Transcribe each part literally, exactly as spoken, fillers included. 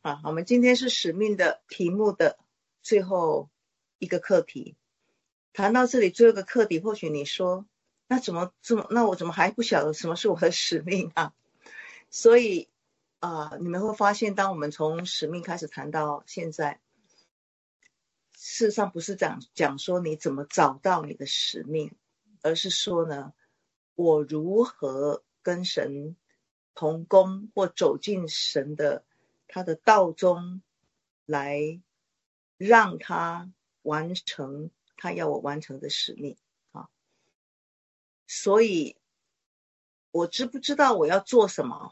啊，我们今天是使命的题目的最后一个课题。谈到这里最后一个课题，或许你说，那怎么怎么，那我怎么还不晓得什么是我的使命啊？所以啊、呃，你们会发现，当我们从使命开始谈到现在，事实上不是讲讲说你怎么找到你的使命，而是说呢，我如何跟神同工，或走进神的他的道中，来让他完成他要我完成的使命啊。所以我知不知道我要做什么？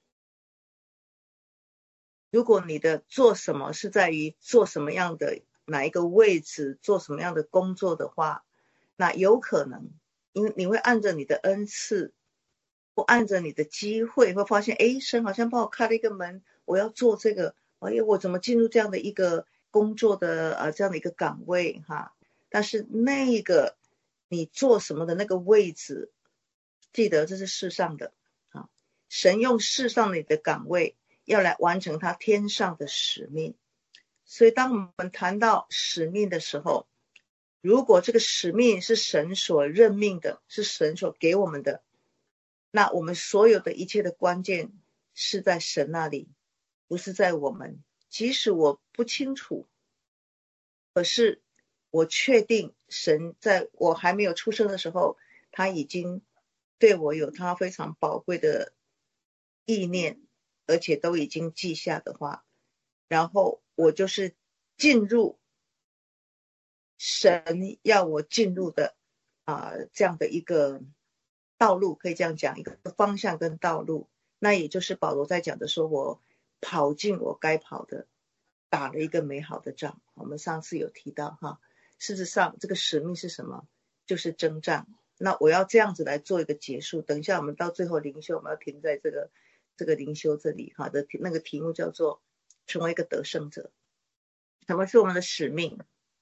如果你的做什么是在于做什么样的哪一个位置，做什么样的工作的话，那有可能因为你会按着你的恩赐，或按着你的机会，会发现诶，神好像帮我开了一个门，我要做这个，哎，我怎么进入这样的一个工作的呃这样的一个岗位哈？但是那个你做什么的那个位置，记得这是世上的啊，神用世上的你的岗位要来完成他天上的使命。所以当我们谈到使命的时候，如果这个使命是神所任命的，是神所给我们的，那我们所有的一切的关键是在神那里，不是在我们。即使我不清楚，可是我确定神在我还没有出生的时候，他已经对我有他非常宝贵的意念，而且都已经记下的话，然后我就是进入神要我进入的啊、呃、这样的一个道路，可以这样讲，一个方向跟道路。那也就是保罗在讲的，说我跑进我该跑的，打了一个美好的仗。我们上次有提到哈，事实上这个使命是什么？就是征战。那我要这样子来做一个结束。等一下我们到最后灵修，我们要停在这个这个灵修这里哈的那个题目叫做成为一个得胜者。什么是我们的使命？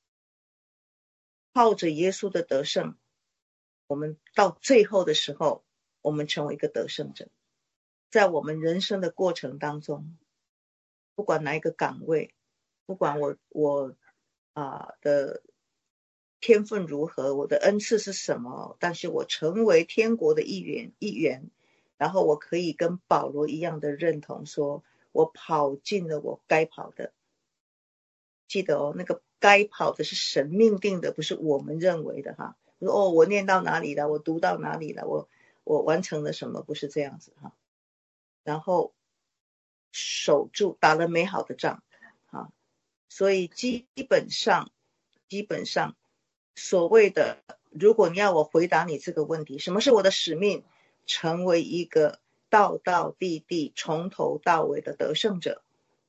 靠着耶稣的得胜，我们到最后的时候，我们成为一个得胜者。在我们人生的过程当中，不管哪一个岗位，不管我我啊、呃、的天分如何，我的恩赐是什么，但是我成为天国的一员一员，然后我可以跟保罗一样的认同说，我跑进了我该跑的。记得哦，那个该跑的是神命定的，不是我们认为的哈。说哦，我念到哪里了，我读到哪里了，我我完成了什么，不是这样子哈。然后守住，打了美好的仗啊。所以基本上基本上所谓的，如果你要我回答你这个问题，什么是我的使命？成为一个道道地地从头到尾的得胜者。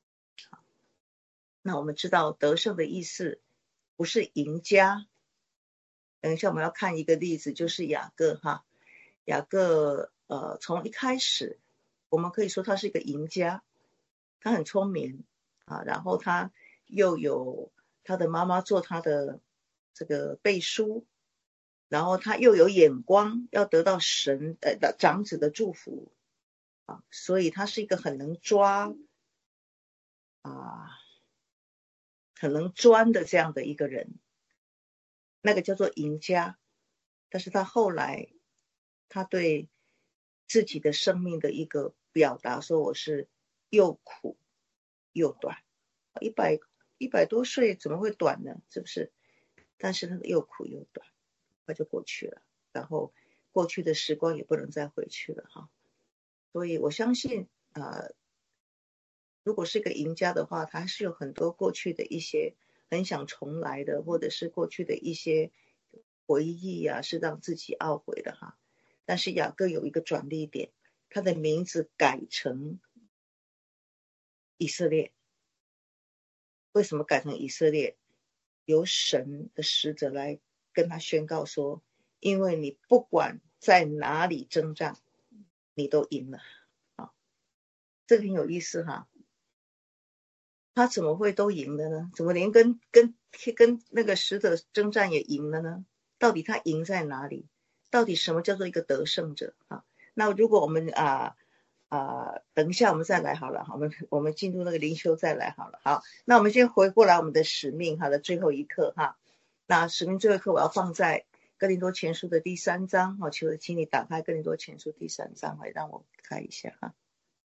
那我们知道得胜的意思不是赢家。等一下我们要看一个例子，就是雅各哈，雅各呃从一开始我们可以说他是一个赢家，他很聪明啊，然后他又有他的妈妈做他的这个背书，然后他又有眼光，要得到神呃长子的祝福啊，所以他是一个很能抓啊很能钻的这样的一个人，那个叫做赢家。但是他后来他对自己的生命的一个表达说，我是又苦又短，一百一百多岁怎么会短呢？是不是？但是他又苦又短，他就过去了，然后过去的时光也不能再回去了哈。所以我相信呃如果是个赢家的话，他还是有很多过去的一些很想重来的，或者是过去的一些回忆啊，是让自己懊悔的哈。但是雅各有一个转捩点，他的名字改成以色列。为什么改成以色列？由神的使者来跟他宣告说，因为你不管在哪里征战，你都赢了啊，这个很有意思哈。他怎么会都赢了呢？怎么连跟跟跟那个使者征战也赢了呢？到底他赢在哪里？到底什么叫做一个得胜者啊？那如果我们啊啊、呃，等一下我们再来好了，我们我们进入那个灵修再来好了。好，那我们先回过来我们的使命哈的最后一课哈。那使命最后一课我要放在哥林多前书的第三章，好，求请你打开哥林多前书第三章来让我看一下哈。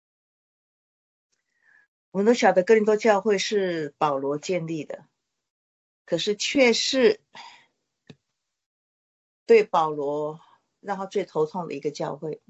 我们都晓得哥林多教会是保罗建立的，可是却是对保罗让他最头痛的一个教会，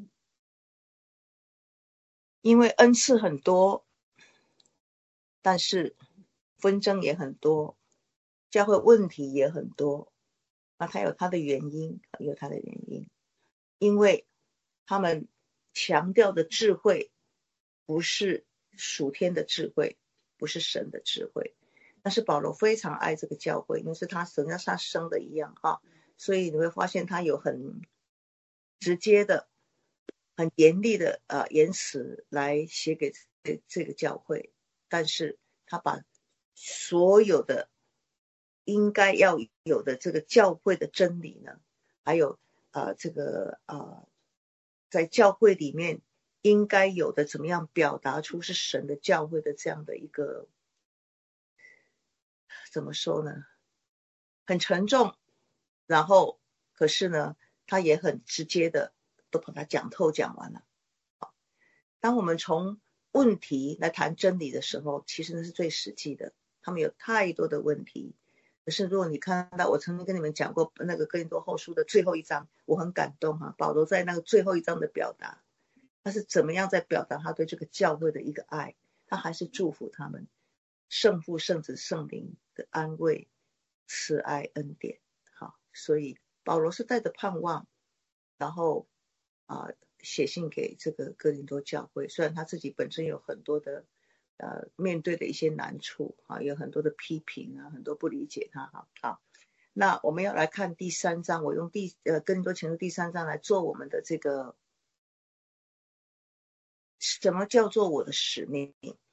因为恩赐很多，但是纷争也很多，教会问题也很多，那它有它的原因，有它的原因，因为他们强调的智慧不是属天的智慧，不是神的智慧。但是保罗非常爱这个教会，因为是他神要是他生的一样哈，所以你会发现他有很直接的、很严厉的呃言辞来写给这个教会，但是他把所有的应该要有的这个教会的真理呢，还有呃这个呃在教会里面应该有的怎么样表达出是神的教会的这样的一个怎么说呢，很沉重，然后可是呢他也很直接的都把它讲透讲完了。当我们从问题来谈真理的时候，其实那是最实际的，他们有太多的问题。可是如果你看到我曾经跟你们讲过那个哥林多后书的最后一章，我很感动哈，保罗在那个最后一章的表达，他是怎么样在表达他对这个教会的一个爱，他还是祝福他们圣父圣子圣灵的安慰慈爱恩典。好，所以保罗是带着盼望，然后啊、呃、写信给这个哥林多教会，虽然他自己本身有很多的呃面对的一些难处啊，有很多的批评啊，很多不理解他哈。好，那我们要来看第三章，我用第呃哥林多前书第三章来做我们的这个什么叫做我的使命。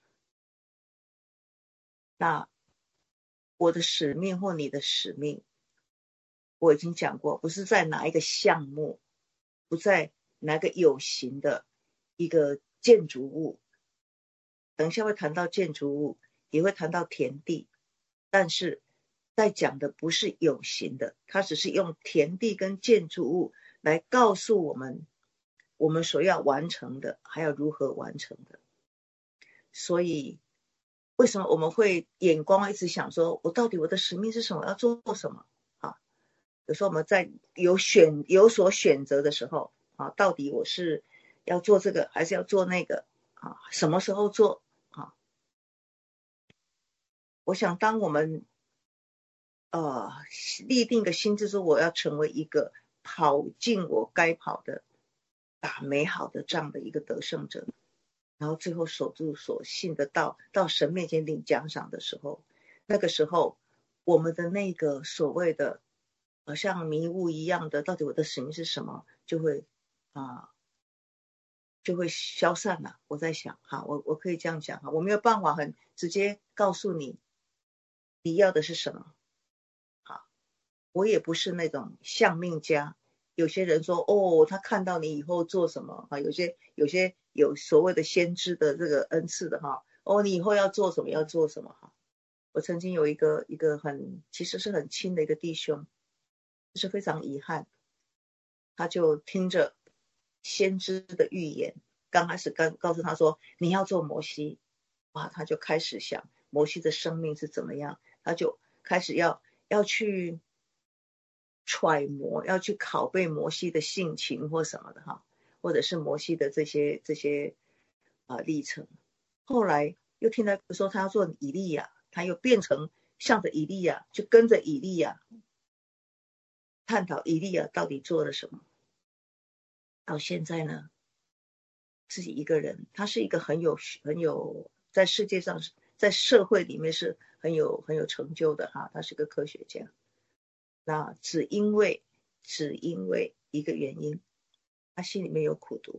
那我的使命或你的使命，我已经讲过，不是在哪一个项目，不在哪个有形的一个建筑物，等一下会谈到建筑物，也会谈到田地，但是在讲的不是有形的，它只是用田地跟建筑物来告诉我们我们所要完成的，还有如何完成的。所以为什么我们会眼光一直想说，我到底我的使命是什么，要做什么啊？有时候我们在有选有所选择的时候啊，到底我是要做这个还是要做那个啊？什么时候做啊？我想当我们呃立定个心志说我要成为一个跑进我该跑的打美好的仗的一个得胜者，然后最后守住所信的道，到神面前领奖赏的时候，那个时候我们的那个所谓的好像迷雾一样的到底我的使命是什么，就会啊、呃、就会消散了。我在想哈，我我可以这样讲哈，我没有办法很直接告诉你你要的是什么。好，我也不是那种相命家。有些人说哦，他看到你以后做什么啊？有些有些有所谓的先知的这个恩赐的哈，哦，你以后要做什么要做什么哈。我曾经有一个一个很其实是很亲的一个弟兄，就是非常遗憾，他就听着先知的预言，刚开始刚告诉他说你要做摩西，哇，他就开始想摩西的生命是怎么样，他就开始要要去揣摩，要去拷贝摩西的性情或什么的哈，或者是摩西的这些这些啊、呃、历程。后来又听他说他要做以利亚，他又变成向着以利亚，就跟着以利亚探讨以利亚到底做了什么。到现在呢，自己一个人，他是一个很有很有在世界上在社会里面是很有很有成就的哈，他是个科学家。那只因为只因为一个原因，他心里面有苦毒，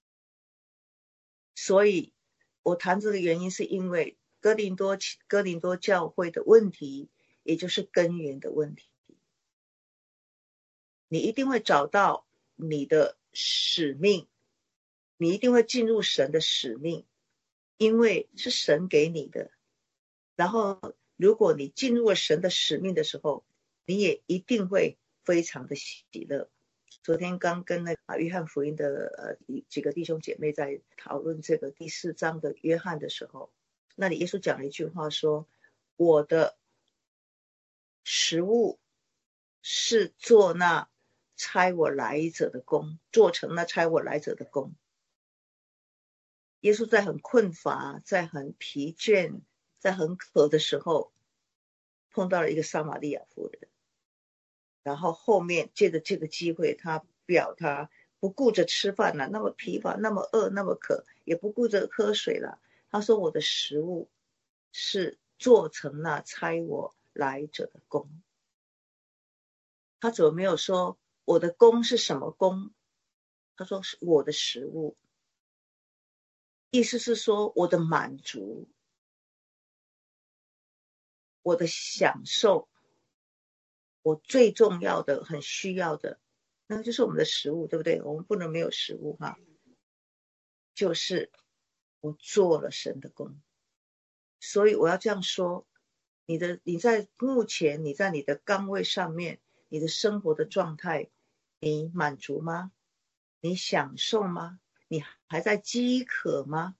所以我谈这个原因是因为哥林多哥林多教会的问题，也就是根源的问题。你一定会找到你的使命， 你一定会进入神的使命，因为是神给你的。然后如果你进入了神的使命的时候，你也一定会非常的喜乐。昨天刚跟那个约翰福音的呃几个弟兄姐妹在讨论这个第四章的约翰的时候，那里耶稣讲了一句话说，我的食物是做那差我来者的工，做成那差我来者的工。耶稣在很困乏，在很疲倦，在很渴的时候，碰到了一个撒玛利亚妇人，然后后面借着这个机会，他表他不顾着吃饭了，那么疲乏，那么饿，那么渴，也不顾着喝水了。他说我的食物是做成那差我来者的工。他怎么没有说我的工是什么工？他说是我的食物，意思是说我的满足，我的享受，我最重要的很需要的，那就是我们的食物，对不对？我们不能没有食物哈。就是我做了神的工。所以我要这样说，你的你在目前你在你的岗位上面，你的生活的状态，你满足吗？你享受吗？你还在饥渴吗？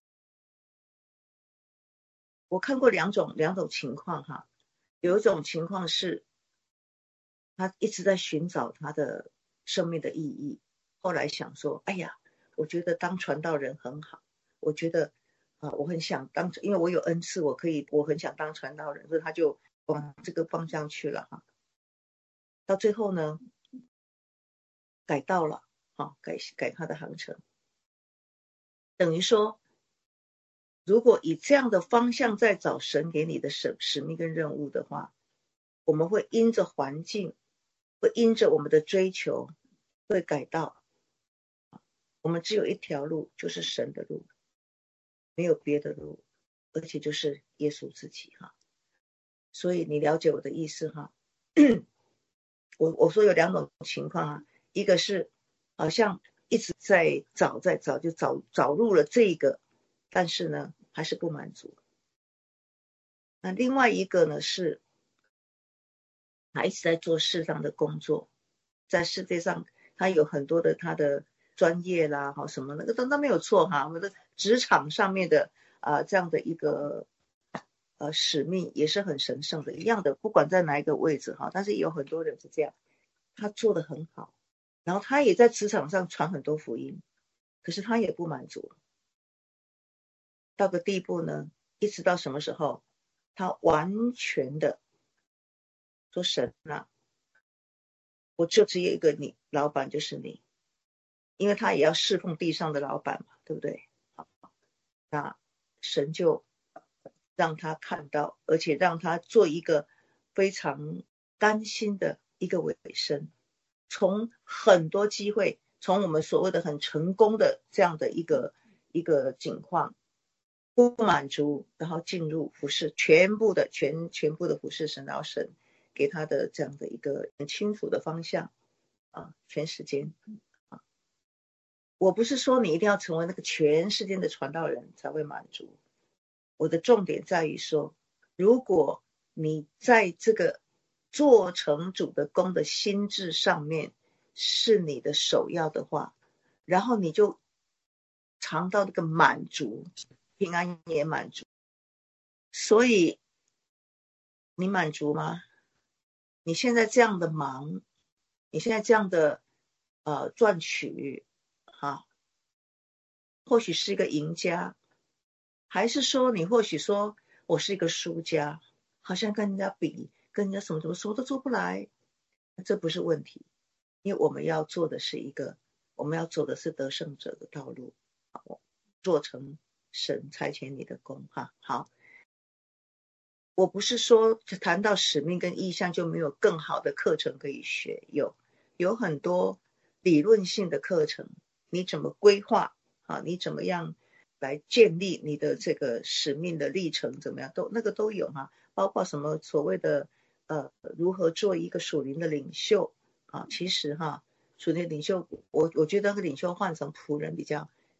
我看过两种两种情况哈，有一种情况是他一直在寻找他的生命的意义，后来想说，哎呀，我觉得当传道人很好，我觉得啊、呃，我很想当，因为我有恩赐，我可以，我很想当传道人，所以他就往这个方向去了哈。到最后呢，改道了，啊，改改他的航程，等于说，如果以这样的方向在找神给你的使使命跟任务的话，我们会因着环境，会因着我们的追求，会改道。我们只有一条路，就是神的路，没有别的路，而且就是耶稣自己哈。所以你了解我的意思哈。我我说有两种情况啊，一个是好像一直在找在找，就找找入了这个，但是呢还是不满足。那另外一个呢是他一直在做适当的工作，在世界上他有很多的他的专业啦，哈什么那个都都没有错哈。我们的职场上面的啊、呃、这样的一个呃使命也是很神圣的，一样的，不管在哪一个位置哈，但是有很多人是这样，他做得很好，然后他也在职场上传很多福音，可是他也不满足，到个地步呢，一直到什么时候，他完全的说神啊，我就只有一个你，老板就是你，因为他也要侍奉地上的老板嘛，对不对？好，那神就让他看到，而且让他做一个非常甘心的一个委身，从很多机会，从我们所谓的很成功的这样的一个一个境况不满足，然后进入服侍，全部的全全部的服侍神，然后神给他的这样的一个很清楚的方向啊，全时间啊。我不是说你一定要成为那个全世界的传道人才会满足，我的重点在于说，如果你在这个做成主的工的心智上面是你的首要的话，然后你就尝到那个满足，平安也满足。所以你满足吗？你现在这样的忙，你现在这样的呃赚取啊，或许是一个赢家，还是说你或许说我是一个输家，好像跟人家比，跟人家什么什么什么都做不来，这不是问题，因为我们要做的是一个，我们要走的是得胜者的道路，做成神差遣你的工哈。好，我不是说谈到使命跟意向就没有更好的课程可以学，有有很多理论性的课程，你怎么规划啊？你怎么样来建立你的这个使命的历程？怎么样都那个都有哈、啊，包括什么所谓的呃如何做一个属灵的领袖啊？其实哈、啊，属灵领袖，我我觉得那个领袖换成仆人比较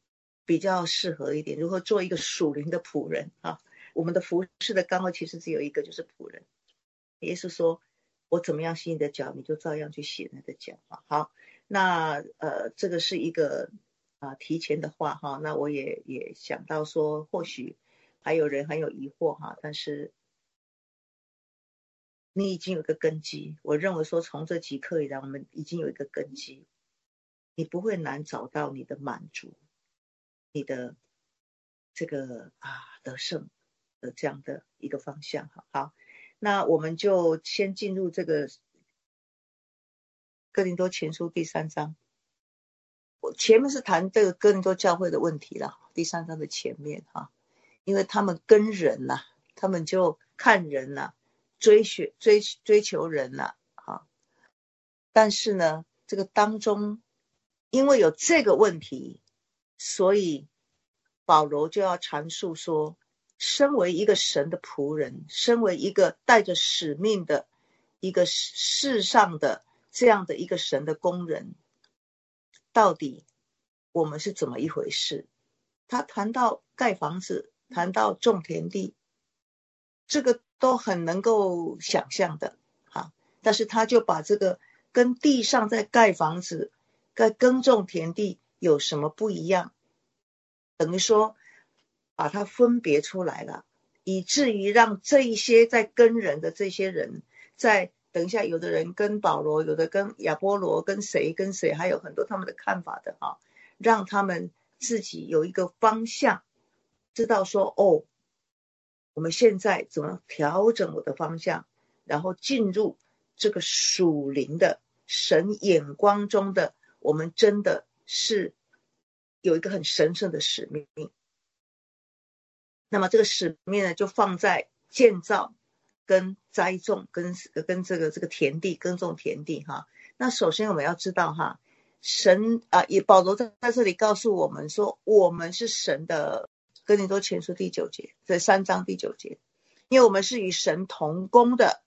比较适合一点，如何做一个属灵的仆人啊？我们的服事的纲要其实只有一个，就是仆人。耶稣说，我怎么样洗你的脚，你就照样去洗你的脚啊。好，那呃，这个是一个啊、呃、提前的话哈。那我也也想到说，或许还有人很有疑惑哈，但是你已经有个根基。我认为说，从这几课以来，我们已经有一个根基，你不会难找到你的满足，你的这个啊得胜的这样的一个方向。好，好，那我们就先进入这个哥林多前书第三章。我前面是谈这个哥林多教会的问题了，第三章的前面哈，因为他们跟人呐、啊，他们就看人呐、啊，追寻追追求人呐、啊，啊，但是呢，这个当中因为有这个问题，所以保罗就要阐述说，身为一个神的仆人，身为一个带着使命的一个世上的这样的一个神的工人，到底我们是怎么一回事？他谈到盖房子，谈到种田地，这个都很能够想象的啊。但是他就把这个跟地上在盖房子、在耕种田地有什么不一样，等于说把它分别出来了，以至于让这一些在跟人的这些人，在等一下有的人跟保罗，有的跟亚波罗，跟谁跟谁，还有很多他们的看法的啊，让他们自己有一个方向，知道说哦，我们现在怎么调整我的方向，然后进入这个属灵的神眼光中的，我们真的是有一个很神圣的使命。那么这个使命呢，就放在建造跟栽种跟跟这个这个田地耕种田地哈。那首先我们要知道哈，神啊，也保罗在在这里告诉我们说，我们是神的，哥林多前书第九节，这三章第九节，因为我们是与神同工的。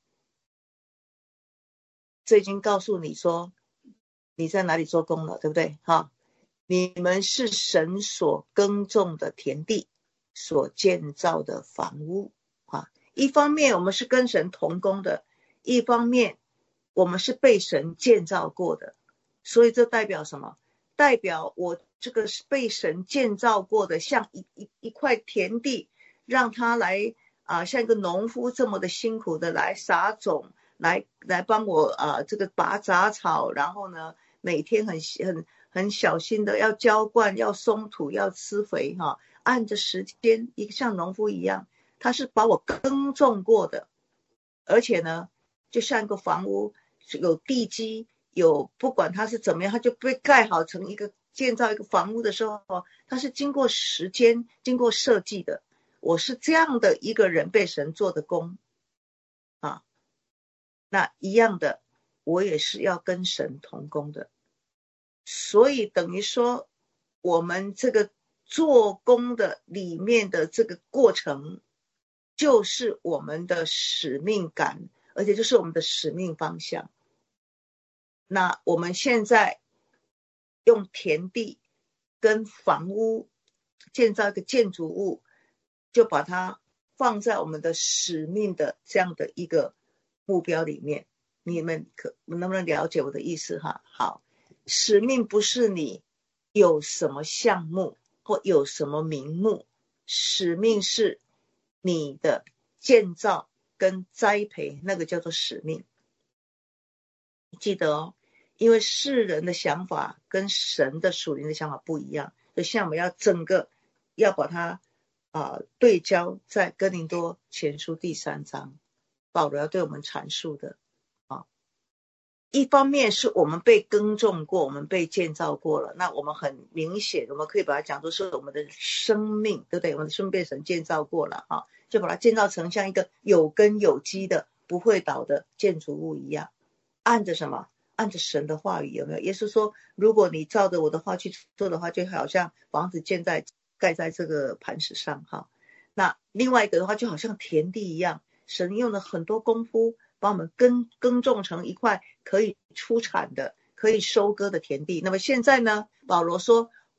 这已经告诉你说你在哪里做工了，对不对？哈，你们是神所耕种的田地，所建造的房屋啊。一方面我们是跟神同工的，一方面我们是被神建造过的。所以这代表什么？代表我这个是被神建造过的，像一一一块田地，让他来啊，像一个农夫这么的辛苦的来撒种，来来帮我啊这个拔杂草，然后呢每天很很很小心的要浇灌，要松土，要施肥哈，按着时间，一个像农夫一样，他是把我耕种过的，而且呢就像一个房屋有地基，有不管它是怎么样，它就被盖好成一个建造一个房屋的时候，它是经过时间经过设计的。我是这样的一个人被神做的工啊，那一样的我也是要跟神同工的。所以等于说我们这个做工的里面的这个过程，就是我们的使命感，而且就是我们的使命方向。那我们现在用田地跟房屋建造一个建筑物，就把它放在我们的使命的这样的一个目标里面。你们可能不能了解我的意思哈？好，使命不是你有什么项目或有什么名目，使命是你的建造跟栽培，那个叫做使命。记得哦，因为世人的想法跟神的属灵的想法不一样，所以现在我们要整个要把它啊、呃、对焦在哥林多前书第三章，保罗要对我们阐述的啊。一方面是我们被耕种过，我们被建造过了，那我们很明显，我们可以把它讲作是我们的生命，对不对？我们的生命被神建造过了啊，就把它建造成像一个有根有基的不会倒的建筑物一样。按着什么？按着神的话语，有没有？耶稣说，如果你照着我的话去做的话，就好像房子建在盖在这个磐石上哈。那另外一个的话，就好像田地一样，神用了很多功夫把我们耕耕种成一块可以出产的、可以收割的田地。那么现在呢，保罗说，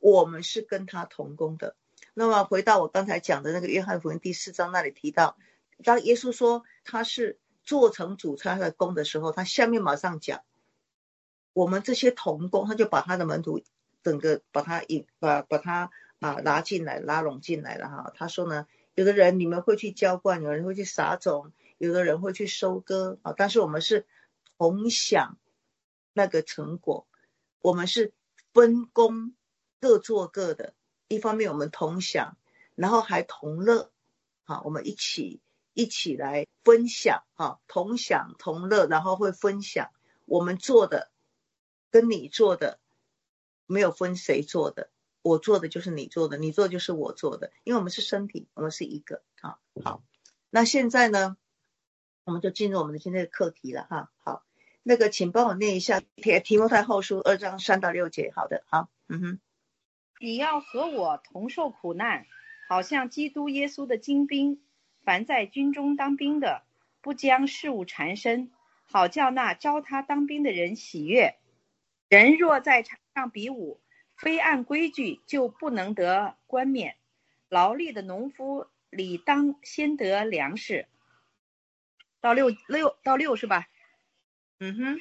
我们是跟他同工的。那么回到我刚才讲的那个约翰福音第四章那里提到，当耶稣说他是做成主他的工的时候，他下面马上讲我们这些同工，他就把他的门徒整个把他引把把他啊拉进来拉拢进来了哈。他说呢，有的人你们会去浇灌，有人会去撒种，有的人会去收割啊，但是我们是同享那个成果，我们是分工各做各的，一方面我们同享，然后还同乐，好，我们一起一起来分享，好，同享同乐，然后会分享我们做的跟你做的没有分谁做的，我做的就是你做的，你做的就是我做的，因为我们是身体，我们是一个。好，好，那现在呢我们就进入我们的今天的课题了哈。好，那个请帮我念一下提摩太后书二章三到六节。好的，好，嗯哼。 你要和我同受苦难，好像基督耶稣的精兵。凡在军中当兵的，不将事物缠身，好叫那招他当兵的人喜悦。人若在场上比武，非按规矩，就不能得冠冕。劳力的农夫理当先得粮食。到六六到六是吧？ 嗯哼。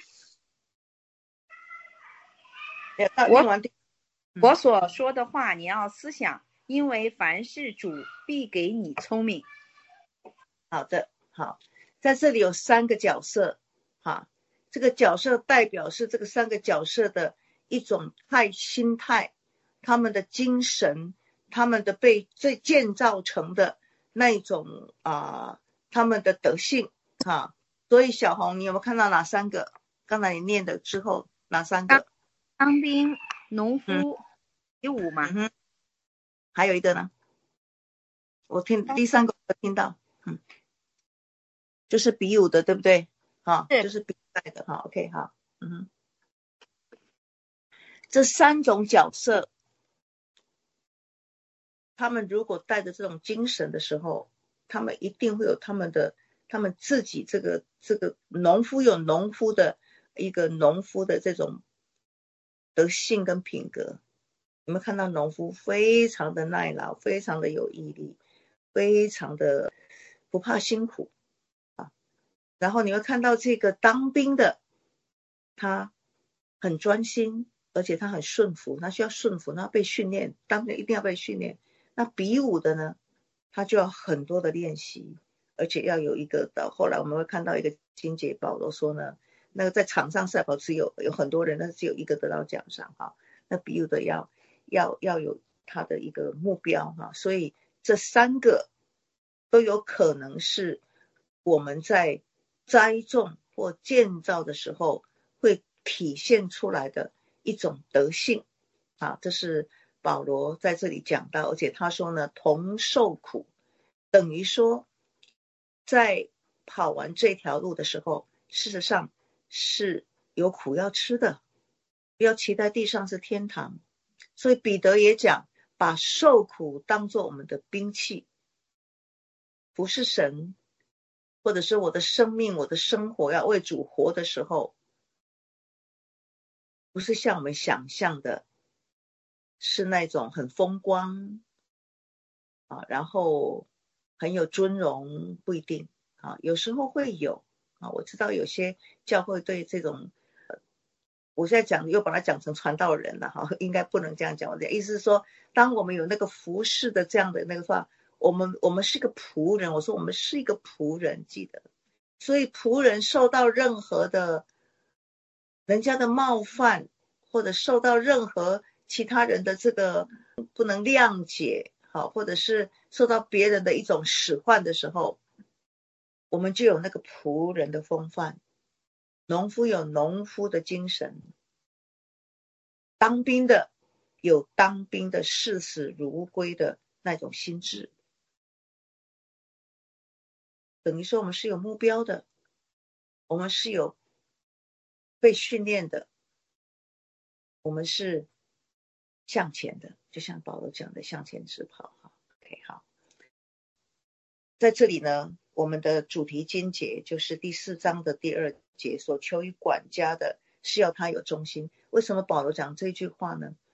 我我所说的话你要思想，因为凡事主必给你聪明。 好的，好，在这里有三个角色，哈，这个角色代表是这个三个角色的一种态心态，他们的精神，他们的被最建造成的那一种啊、呃，他们的德性，哈。所以小红，你有没有看到哪三个？刚才你念的之后哪三个？ 当兵、农夫、比武嘛。 嗯哼。还有一个呢？我听第三个我听到，嗯，就是比武的，对不对？哈，就是比赛的哈。OK， 好，嗯哼。这三种角色，他们如果带着这种精神的时候，他们一定会有他们的，他们自己这个这个农夫有农夫的一个农夫的这种德性跟品格。你们看到农夫非常的耐劳，非常的有毅力，非常的不怕辛苦啊。然后你会看到这个当兵的，他很专心，而且他很顺服，他需要顺服，他被训练，当兵一定要被训练。那比武的呢，他就要很多的练习，而且要有一个到后来我们会看到一个经节，保罗说呢，那个在场上赛跑只有有很多人，但是只有一个得到奖赏哈。那比武的要要要有他的一个目标哈，所以这三个都有可能是我们在栽种或建造的时候会体现出来的一种德性啊，这是保罗在这里讲到，而且他说呢，同受苦，等于说在跑完这条路的时候，事实上是有苦要吃的，不要期待地上是天堂。所以彼得也讲，把受苦当作我们的兵器，不是神或者是我的生命我的生活要为主活的时候，不是像我们想象的是那种很风光啊，然后很有尊荣，不一定啊，有时候会有啊。我知道有些教会对这种，呃、我现在讲又把它讲成传道人了哈，应该不能这样讲。我的意思是说，当我们有那个服侍的这样的那个话，我们我们是个仆人，我说我们是一个仆人，记得，所以仆人受到任何的人家的冒犯，或者受到任何其他人的这个不能谅解，好，或者是受到别人的一种使唤的时候，我们就有那个仆人的风范。农夫有农夫的精神，当兵的有当兵的视死如归的那种心智。等于说我们是有目标的，我们是有被训练的，我们是向前的，就像保罗讲的向前直跑。 OK， 好，在这里呢，我们的主题经节就是第四章的第二节，所求于管家的是要他有忠心。为什么保罗讲这句话呢？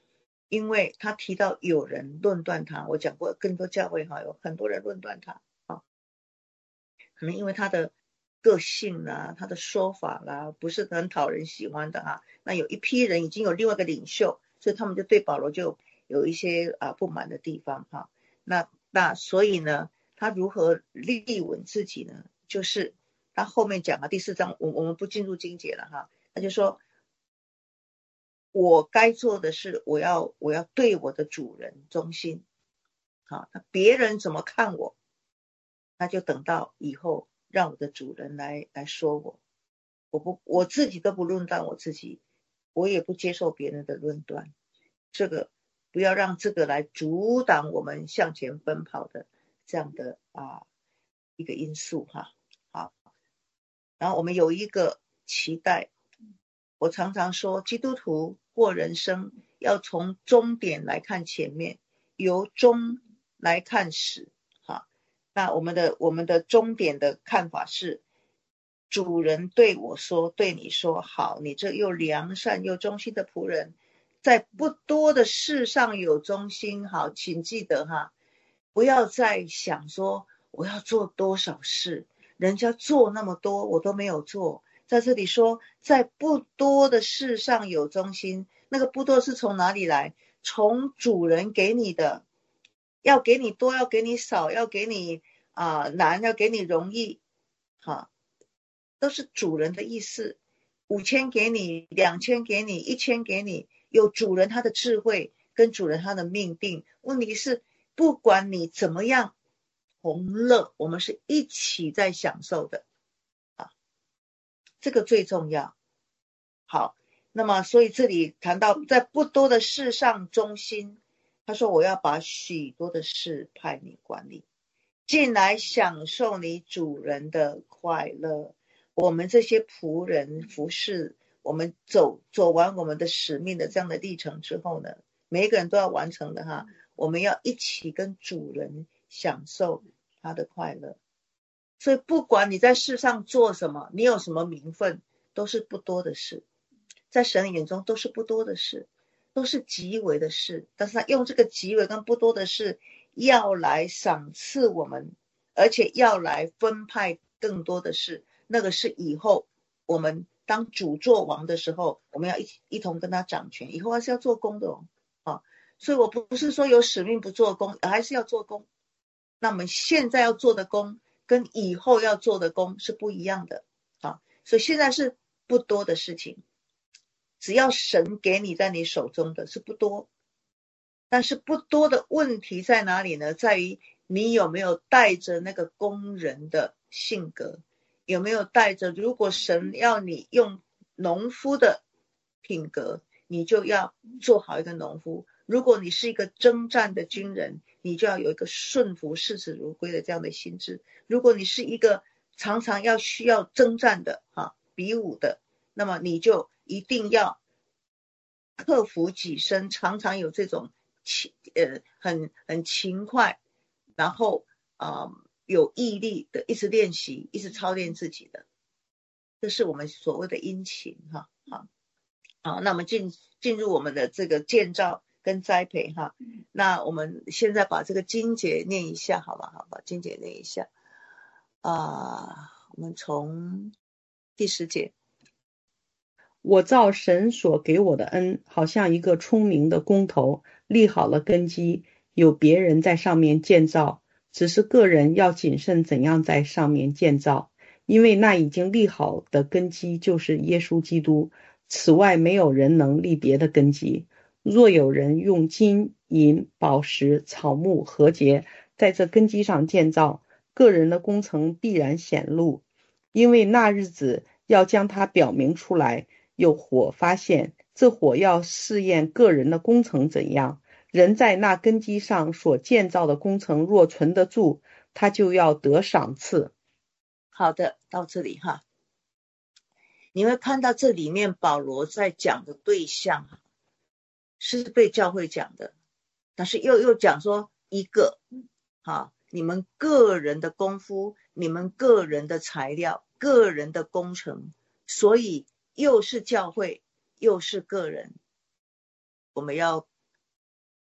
因为他提到有人论断他，我讲过更多教会哈，有很多人论断他啊，可能因为他的个性啦、他的说法啦，不是很讨人喜欢的哈。那有一批人已经有另外一个领袖，所以他们就对保罗就有一些啊不满的地方哈。那那所以呢，他如何立稳自己呢？就是他后面讲了第四章，我我们不进入经节了哈，他就说。我该做的是，我要我要对我的主人忠心，好，那别人怎么看我，那就等到以后让我的主人来来说我，我不我自己都不论断我自己，我也不接受别人的论断，这个不要让这个来阻挡我们向前奔跑的这样的啊一个因素哈。好，然后我们有一个期待。我常常说，基督徒过人生要从终点来看前面，由终来看始。好，那我们的我们的终点的看法是，主人对我说，对你说，好，你这又良善又忠心的仆人，在不多的事上有忠心。好，请记得哈，不要再想说我要做多少事，人家做那么多，我都没有做。在这里说，在不多的事上有忠心，那个不多是从哪里来？从主人给你的，要给你多，要给你少，要给你啊、呃、难，要给你容易，哈，都是主人的意思。五千给你，两千给你，一千给你，有主人他的智慧，跟主人他的命定。问题是，不管你怎么样同乐，我们是一起在享受的。这个最重要。好，那么所以这里谈到在不多的事上忠心，他说我要把许多的事派你管理，进来享受你主人的快乐。我们这些仆人服侍，我们走走完我们的使命的这样的历程之后呢，每一个人都要完成的哈，我们要一起跟主人享受他的快乐。所以不管你在世上做什么，你有什么名分，都是不多的事，在神眼中都是不多的事，都是极为的事。但是他用这个极为跟不多的事要来赏赐我们，而且要来分派更多的事。那个是以后我们当主做王的时候，我们要 一, 一同跟他掌权，以后还是要做工的哦。啊，所以我不是说有使命不做工，还是要做工。那我们现在要做的工跟以后要做的工是不一样的啊，所以现在是不多的事情，只要神给你在你手中的是不多，但是不多的问题在哪里呢？在于你有没有带着那个工人的性格，有没有带着，如果神要你用农夫的品格，你就要做好一个农夫。如果你是一个征战的军人，你就要有一个顺服视死如归的这样的心智。如果你是一个常常要需要征战的啊比武的，那么你就一定要克服己身，常常有这种呃很很勤快，然后啊、呃、有毅力的一直练习，一直操练自己的，这是我们所谓的殷勤哈。好，好，那我们进进入我们的这个建造跟栽培哈。那我们现在把这个经节念一下好吗？好，把经节念一下啊、呃，我们从第十节。 我照神所给我的恩，好像一个聪明的工头，立好了根基，有别人在上面建造，只是个人要谨慎怎样在上面建造，因为那已经立好的根基就是耶稣基督，此外没有人能立别的根基。若有人用金银宝石草木禾秸在这根基上建造，个人的工程必然显露，因为那日子要将它表明出来。有火发现，这火要试验个人的工程怎样。人在那根基上所建造的工程若存得住，他就要得赏赐。 好的，到这里哈，你会看到这里面保罗在讲的对象是对教会讲的，但是又又讲说一个哈，你们个人的功夫，你们个人的材料，个人的工程，所以又是教会又是个人，我们要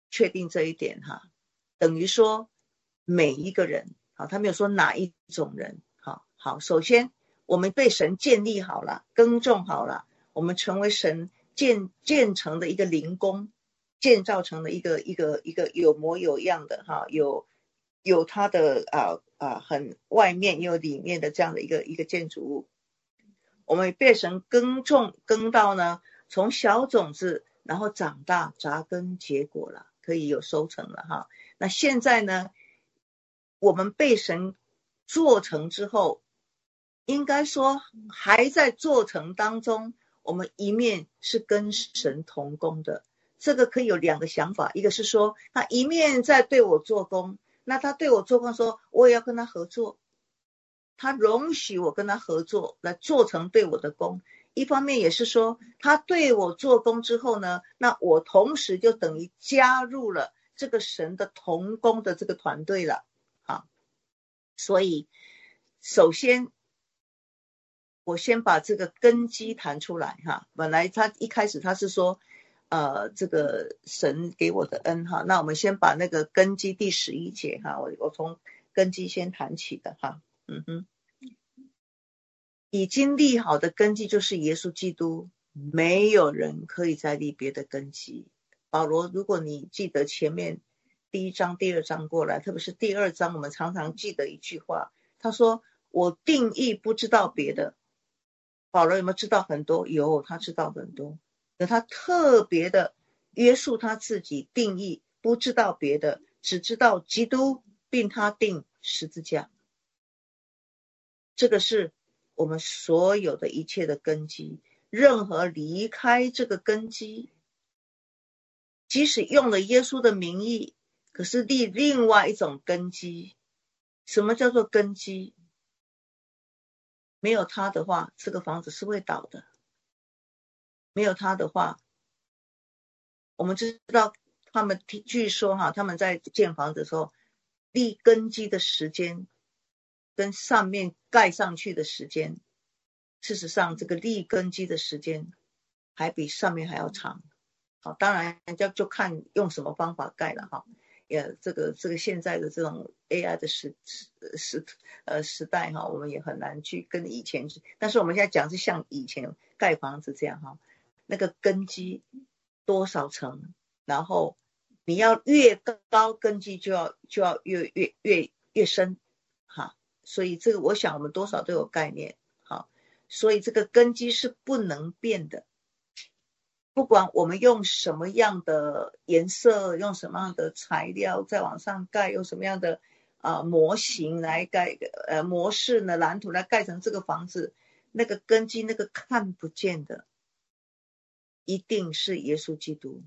确定这一点哈，等于说每一个人，好，他没有说哪一种人，好好，首先我们被神建立好了，耕种好了，我们成为神建建成的一个灵宫，建造成的一个一个一个有模有样的哈，有有它的啊啊很外面也有里面的这样的一个一个建筑物，我们被神耕种耕到呢，从小种子然后长大扎根结果了，可以有收成了哈。那现在呢，我们被神做成之后，应该说还在做成当中，我们一面是跟神同工的。这个可以有两个想法，一个是说他一面在对我做工，那他对我做工说我也要跟他合作，他容许我跟他合作来做成对我的工，一方面也是说他对我做工之后呢，那我同时就等于加入了这个神的同工的这个团队了。好，所以首先我先把这个根基谈出来哈。本来他一开始他是说呃，这个神给我的恩哈，那我们先把那个根基第十一节哈，我我从根基先谈起的哈。嗯哼，已经立好的根基就是耶稣基督，没有人可以再立别的根基。保罗，如果你记得前面第一章第二章过来，特别是第二章，我们常常记得一句话，他说我定义不知道别的。保罗有没有知道很多？有，他知道很多，可他特别的约束他自己，定义不知道别的，只知道基督并他定十字架。这个是我们所有的一切的根基，任何离开这个根基，即使用了耶稣的名义，可是立另外一种根基。什么叫做根基？没有他的话，这个房子是会倒的。没有他的话，我们知道他们据说哈，他们在建房子的时候，立根基的时间跟上面盖上去的时间，事实上这个立根基的时间还比上面还要长。好，当然就就看用什么方法盖了哈。也这个这个现在的这种 A I 的时时呃时代哈，我们也很难去跟以前，但是我们现在讲是像以前盖房子这样哈，那个根基多少层，然后你要越高根基就要就要越越越越深哈，所以这个我想我们多少都有概念哈，所以这个根基是不能变的。不管我们用什么样的颜色，用什么样的材料再往上盖，用什么样的呃模型来盖呃模式呢蓝图来盖成这个房子，那个根基那个看不见的一定是耶稣基督。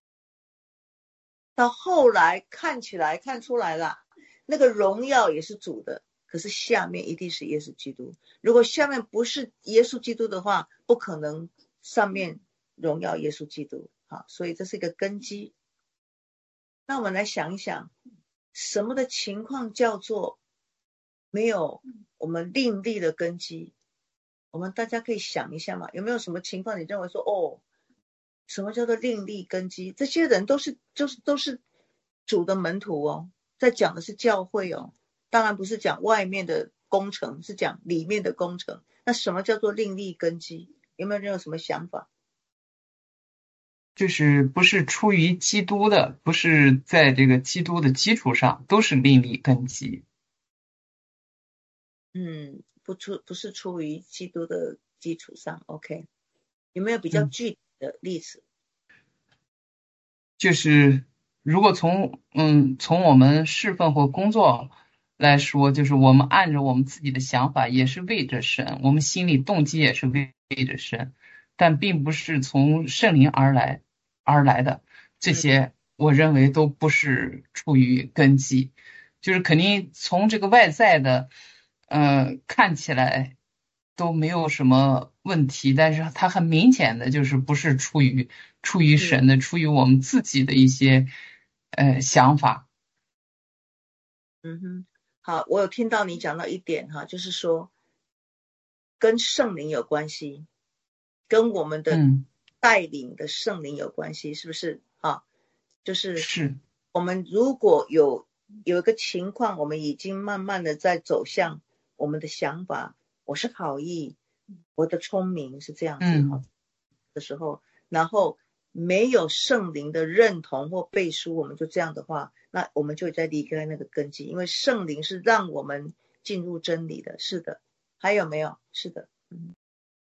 到后来看起来看出来了，那个荣耀也是主的，可是下面一定是耶稣基督。如果下面不是耶稣基督的话，不可能上面荣耀耶稣基督。好，所以这是一个根基。那我们来想一想，什么的情况叫做没有我们另立的根基？我们大家可以想一下嘛，有没有什么情况你认为说哦，什么叫做另立根基？这些人都是就是都是主的门徒哦，在讲的是教会哦，当然不是讲外面的工程，是讲里面的工程。那什么叫做另立根基？有没有人有什么想法？ 就是不是出于基督的，不是在这个基督的基础上，都是另立根基。 嗯，不出不是出于基督的基础上 ，OK？ 有没有比较具体的例子？ 嗯、就是如果从嗯从我们侍奉或工作来说，就是我们按着我们自己的想法，也是为着神，我们心里动机也是为着神，但并不是从圣灵而来而来的，这些我认为都不是出于根基，就是肯定从这个外在的呃看起来都没有什么问题，但是它很明显的就是不是出于出于神的，出于我们自己的一些呃想法。 嗯哼，好，我有听到你讲到一点哈，就是说跟圣灵有关系，跟我们的带领的圣灵有关系，嗯、是不是啊？ 就是是我们如果有有一个情况，我们已经慢慢的在走向我们的想法，我是好意，我的聪明是这样子哈、 嗯的时候，然后没有圣灵的认同或背书，我们就这样的话，那我们就在离开那个根基，因为圣灵是让我们进入真理的。是的，还有没有？是的，嗯，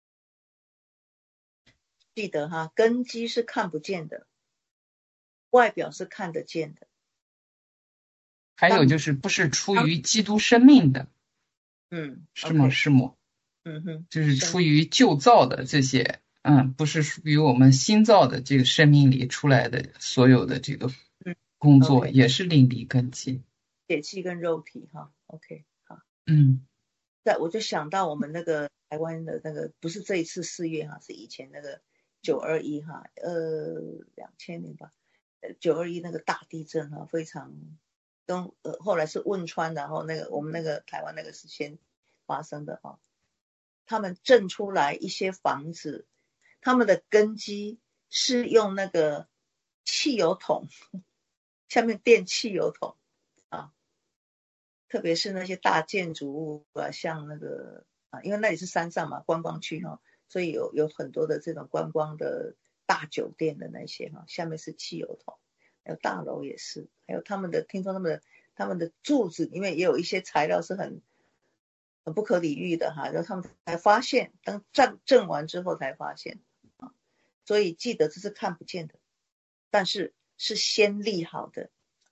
记得哈，根基是看不见的，外表是看得见的。 还有就是不是出于基督生命的， 嗯， 是吗？ OK， 师母， 嗯哼， 就是出于旧造的这些，嗯，不是属于我们新造的这个生命里出来的所有的这个工作， 嗯，OK， 也是另立根基。 血气跟肉体哈 ，OK， 好， 嗯， 在我就想到我们那个台湾的那个，不是这一次四月哈，是以前那个九二一哈，呃，两千年吧，九二一那个大地震哈，非常跟呃后来是汶川，然后那个我们那个台湾那个是先发生的哈，他们震出来一些房子，他们的根基是用那个汽油桶，下面垫汽油桶啊，特别是那些大建筑物啊，像那个啊，因为那里是山上嘛，观光区哈、哦，所以有有很多的这种观光的大酒店的那些哈、哦，下面是汽油桶，还有大楼也是，还有他们的听说他们的他们的柱子里面也有一些材料是很很不可理喻的哈，然后他们才发现，当震震完之后才发现啊，所以记得这是看不见的，但是是先立好的。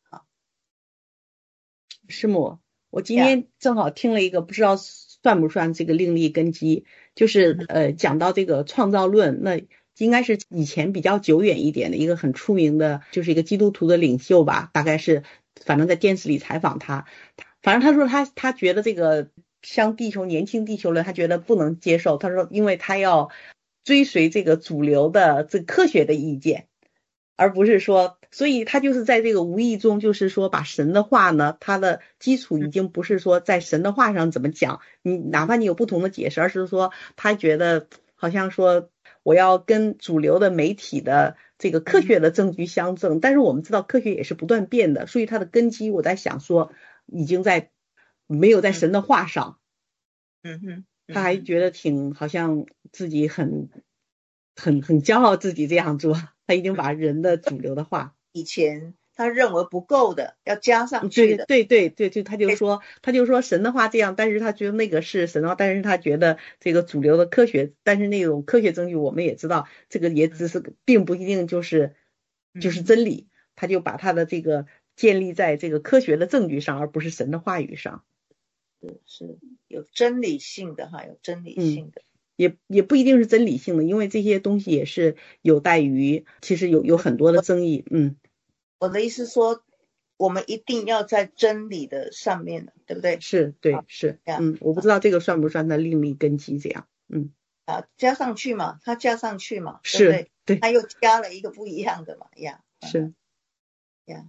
师母，我今呀天正好听了一个，不知道算不算这个另立根基，就是呃讲到这个创造论，那应该是以前比较久远一点的一个很出名的，就是一个基督徒的领袖吧，大概是反正在电视里采访他，反正他说他他觉得这个像地球年轻地球人，他觉得不能接受，他说因为他要追随这个主流的这科学的意见。而不是说，所以他就是在这个无意中，就是说把神的话呢，它的基础已经不是说在神的话上怎么讲，你哪怕你有不同的解释，而是说他觉得好像说我要跟主流的媒体的这个科学的证据相证，但是我们知道科学也是不断变的，所以它的根基我在想说已经在没有在神的话上， 嗯哼， 他还觉得挺好像自己很很很骄傲自己这样做。他已经把人的主流的话， 以前他认为不够的，要加上去的。 对对对对，他就说他就说神的话这样，但是他觉得那个是神的话，但是他觉得这个主流的科学，但是那种科学证据我们也知道，这个也只是并不一定就是就是真理，他就把他的这个建立在这个科学的证据上，而不是神的话语上。 是是有真理性的哈，有真理性的。 嗯也也不一定是真理性的，因为这些东西也是有待于，其实有有很多的争议。嗯， 我的意思说，我们一定要在真理的上面，对不对？ 是，对，是，嗯，我不知道这个算不算他另立根基这样，嗯， 啊，加上去嘛，他加上去嘛，对不是， 对？ 对， 他又加了一个不一样的嘛，呀， 是， 呀，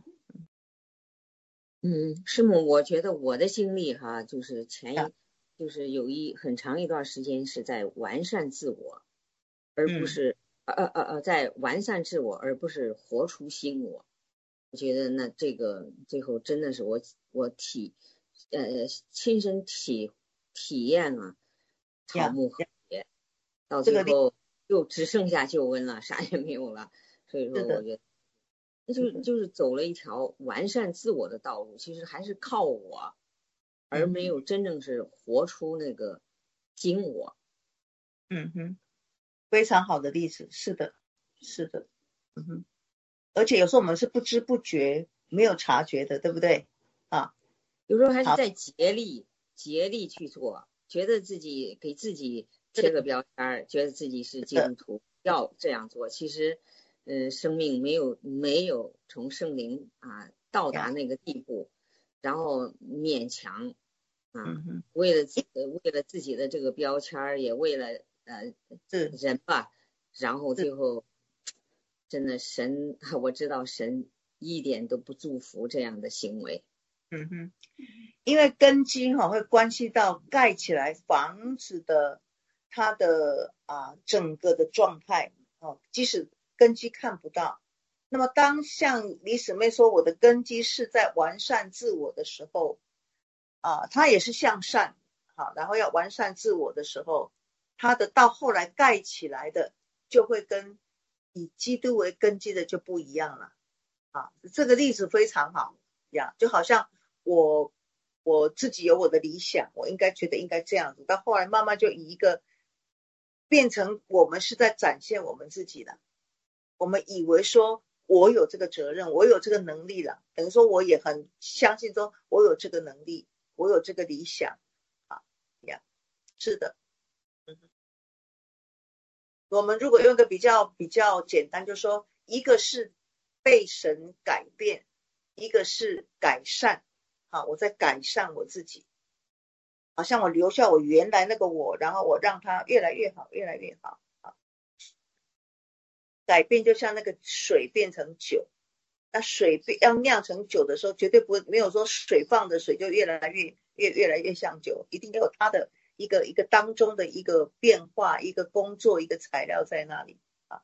嗯，师母，我觉得我的经历哈，就是前一，就是有一很长一段时间是在完善自我，而不是呃呃呃呃在完善自我，而不是活出新我。我觉得那这个最后真的是我我体呃亲身体体验了草木和谐，到最后就只剩下救恩了，啥也没有了。所以说，我觉得。那就就是走了一条完善自我的道路，其实还是靠我，而没有真正是活出那个新我。 嗯哼，非常好的例子，是的，是的，嗯哼，而且有时候我们是不知不觉没有察觉的，对不对？啊， 有时候还是在竭力竭力去做，觉得自己给自己贴个标签，觉得自己是基督徒，要这样做，其实。嗯，生命没有没有从圣灵啊到达那个地步，然后勉强啊， 嗯、 为了自为了自己的这个标签，也为了呃人吧，然后最后真的神，我知道神一点都不祝福这样的行为。 嗯哼，因为根基哈、哦、会关系到盖起来房子的它的啊整个的状态哦，即使根基看不到， 那么当像李姊妹说我的根基是在完善自我的时候啊，他也是向善，好，然后要完善自我的时候，他的到后来盖起来的就会跟以基督为根基的就不一样了啊。这个例子非常好呀，就好像我我自己有我的理想，我应该觉得应该这样子，到后来慢慢就以一个变成我们是在展现我们自己了，我们以为说我有这个责任，我有这个能力了，等于说我也很相信说我有这个能力，我有这个理想啊呀，是的，嗯，我们如果用个比较比较简单，就说一个是被神改变，一个是改善，啊，我在改善我自己，好像我留下我原来那个我，然后我让它越来越好，越来越好。改变就像那个水变成酒，那水要酿成酒的时候，绝对不会没有说水放的水就越来越越越来越像酒，一定要有它的一个一个当中的一个变化，一个工作，一个材料在那里啊。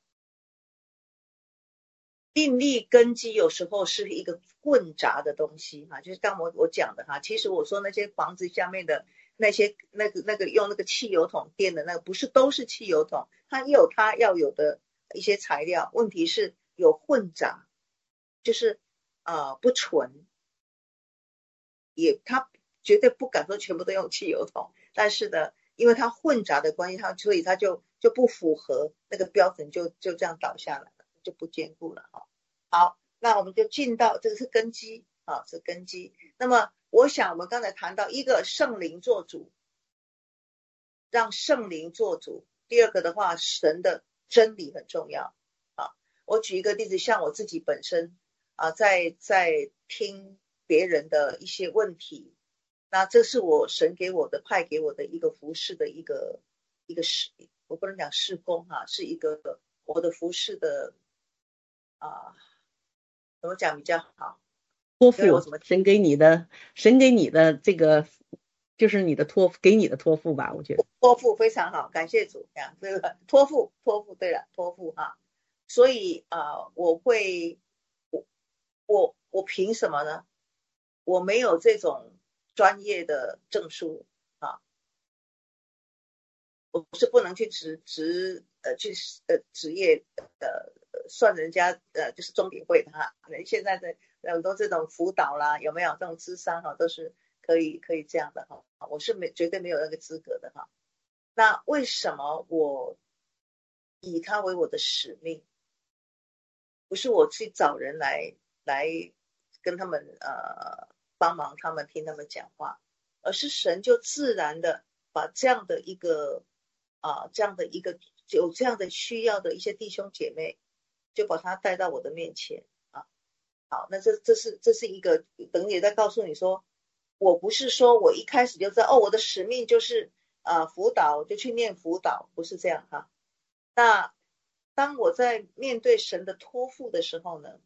定力根基有时候是一个混杂的东西哈，就是刚我我讲的哈，其实我说那些房子下面的那些那个那个用那个汽油桶垫的那个，不是都是汽油桶，它也有它要有的一些材料，问题是有混杂，就是呃不纯，也它绝对不敢说全部都用汽油桶，但是呢，因为它混杂的关系，它所以它就就不符合那个标准，就就这样倒下来了，就不坚固了哈。好，那我们就进到这个是根基啊，是根基。那么我想我们刚才谈到一个圣灵做主，让圣灵做主。第二个的话，神的真理很重要啊。我举一个例子，像我自己本身啊，在在听别人的一些问题，那这是我神给我的派给我的一个服侍的一个一个事，我不能讲事工哈、啊，是一个我的服侍的啊，怎么讲比较好？ 托付，神给你的，神给你的这个就是你的托付，给你的托付吧，我觉得托付非常好，感谢主呀，这个托付托付对了，托付哈，所以啊、呃，我会我我我凭什么呢？我没有这种专业的证书啊，我是不能去职职呃去呃职业呃算人家呃就是中典会的哈，现在的很多这种辅导啦，有没有这种咨商哈，都是可以可以这样的哈，我是没绝对没有那个资格的哈。那为什么我以它为我的使命？不是我去找人来来跟他们呃帮忙他们听他们讲话，而是神就自然的把这样的一个啊、呃、这样的一个有这样的需要的一些弟兄姐妹，就把他带到我的面前啊。好，那这这是这是一个等于在告诉你说，我不是说我一开始就知道哦，我的使命就是呃辅导就去念辅导，不是这样哈。那当我在面对神的托付的时候呢，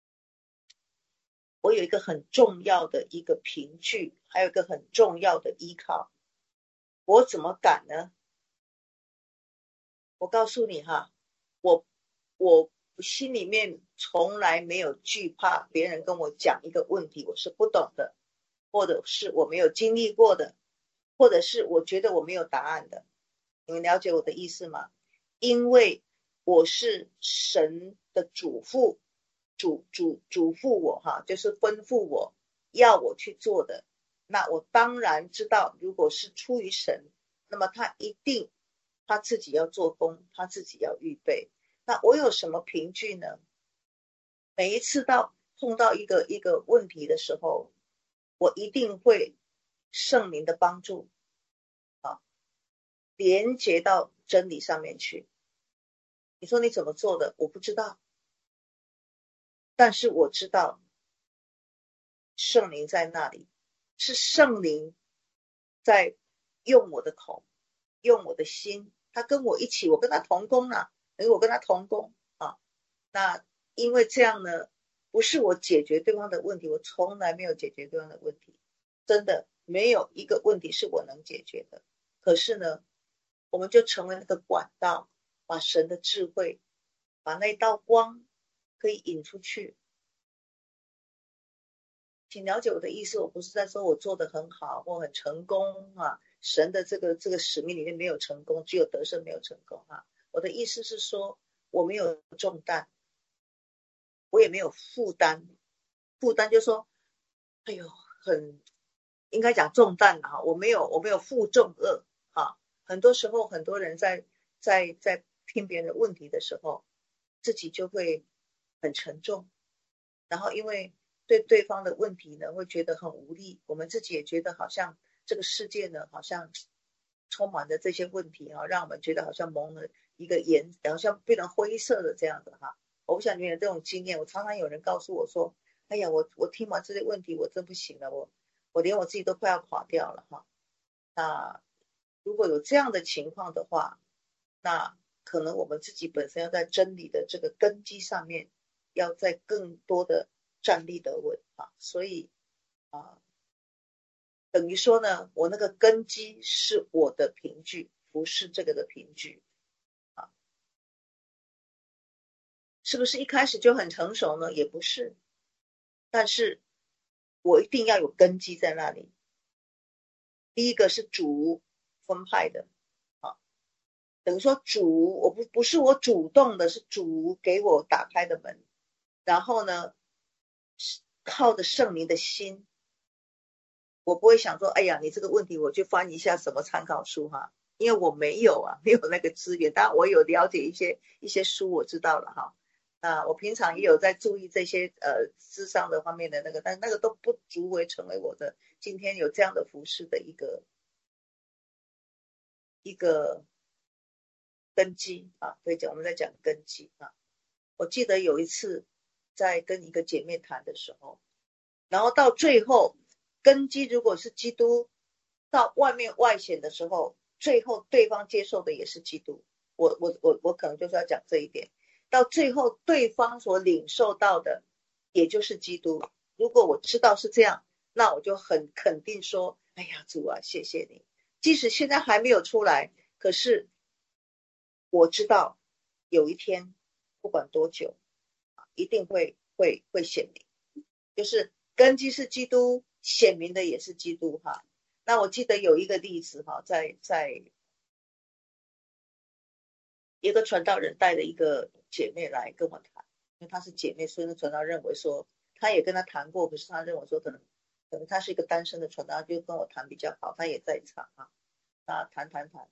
我有一个很重要的一个凭据，还有一个很重要的依靠。我怎么敢呢？我告诉你哈，我我心里面从来没有惧怕别人跟我讲一个问题我是不懂的，或者是我没有经历过的，或者是我觉得我没有答案的。你们了解我的意思吗？因为我是神的嘱咐，嘱嘱嘱咐我哈，就是吩咐我要我去做的。那我当然知道，如果是出于神，那么他一定他自己要做工，他自己要预备。那我有什么凭据呢？每一次到碰到一个一个问题的时候，我一定会圣灵的帮助啊，连接到真理上面去。你说你怎么做的？我不知道，但是我知道圣灵在那里，是圣灵在用我的口，用我的心，他跟我一起，我跟他同工啊，因为我跟他同工啊。那因为这样呢，不是我解决对方的问题，我从来没有解决对方的问题，真的没有一个问题是我能解决的。可是呢，我们就成为那个管道，把神的智慧，把那道光可以引出去。请了解我的意思，我不是在说我做得很好或很成功啊，神的这个这个使命里面没有成功，只有得胜没有成功啊。我的意思是说，我没有重担，我也没有负担。负担就是说，哎呦，很应该讲重担啊，我没有我没有负重恶啊。很多时候很多人在在在听别人的问题的时候，自己就会很沉重，然后因为对对方的问题呢会觉得很无力，我们自己也觉得好像这个世界呢好像充满了这些问题啊，让我们觉得好像蒙了一个颜，好像变成灰色的这样子哈。我不想你有这种经验，我常常有人告诉我说，哎呀，我我听完这些问题我真不行了，我我连我自己都快要垮掉了哈。那如果有这样的情况的话，那可能我们自己本身要在真理的这个根基上面要在更多的站立得稳啊。所以啊，等于说呢，我那个根基是我的凭据，不是这个的凭据啊。是不是一开始就很成熟呢？也不是，但是我一定要有根基在那里。第一个是主分派的啊，等于说主，我不不是我主动的，是主给我打开的门。然后呢，靠着圣灵的心，我不会想说，哎呀，你这个问题我去翻一下什么参考书哈，因为我没有啊，没有那个资源。当然我有了解一些一些书，我知道了哈。那我平常也有在注意这些呃智商的方面的那个，但那个都不足为成为我的今天有这样的服饰的一个一个根基啊。可以讲我们在讲根基啊。我记得有一次在跟一个姐妹谈的时候，然后到最后根基如果是基督，到外面外显的时候，最后对方接受的也是基督。我我我我可能就是要讲这一点，到最后对方所领受到的也就是基督。如果我知道是这样，那我就很肯定说，哎呀主啊，谢谢你。即使现在还没有出来，可是我知道有一天不管多久一定会会会显明，就是根基是基督，显明的也是基督哈。那我记得有一个例子哈，在在一个传道人带的一个姐妹来跟我谈，因为她是姐妹，所以那传道认为说他也跟她谈过，可是他认为说可能可能他是一个单身的传道，就跟我谈比较好，他也在场啊。那谈谈谈，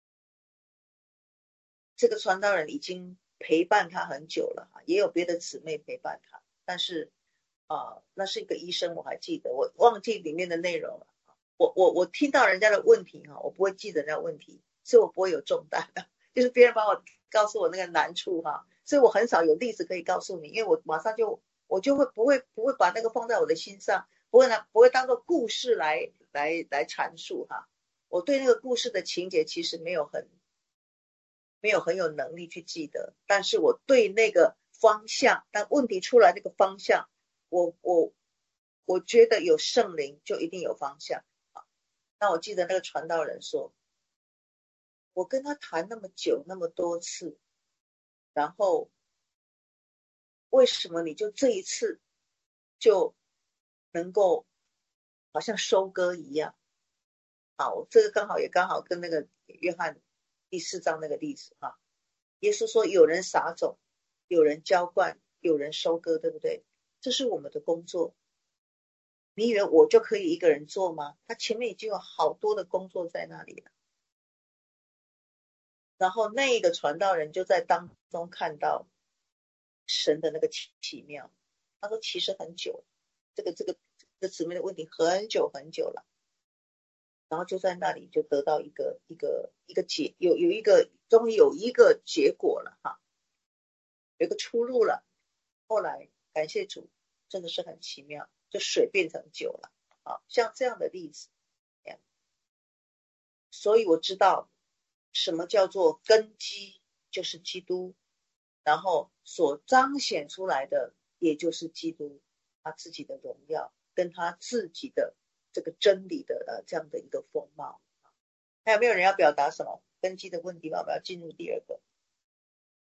这个传道人已经陪伴他很久了，也有别的姊妹陪伴他，但是啊、呃，那是一个医生，我还记得，我忘记里面的内容了。我我我听到人家的问题哈，我不会记得人家问题，所以我不会有重担的，就是别人帮我告诉我那个难处哈，所以我很少有例子可以告诉你，因为我马上就我就会不会不会把那个放在我的心上，不会呢不会当做故事来来来阐述哈。我对那个故事的情节其实没有很没有很有能力去记得，但是我对那个方向，当问题出来那个方向，我我我觉得有圣灵就一定有方向。那我记得那个传道人说，我跟他谈那么久那么多次，然后为什么你就这一次就能够好像收割一样？好，这个刚好也刚好跟那个约翰第四章那个例子哈，耶稣说有人撒种，有人浇灌，有人收割，对不对？这是我们的工作。你以为我就可以一个人做吗？他前面已经有好多的工作在那里了。然后那个传道人就在当中看到神的那个奇妙。他说其实很久，这个这个这个姊妹的问题很久很久了。然后就在那里就得到一个一个一个结，有有一个终于有一个结果了哈，有一个出路了。后来感谢主，真的是很奇妙，就水变成酒了啊，像这样的例子。所以我知道什么叫做根基，就是基督，然后所彰显出来的也就是基督他自己的荣耀跟他自己的这个真理的呃这样的一个风貌。还有没有人要表达什么根基的问题吗？我们要进入第二个。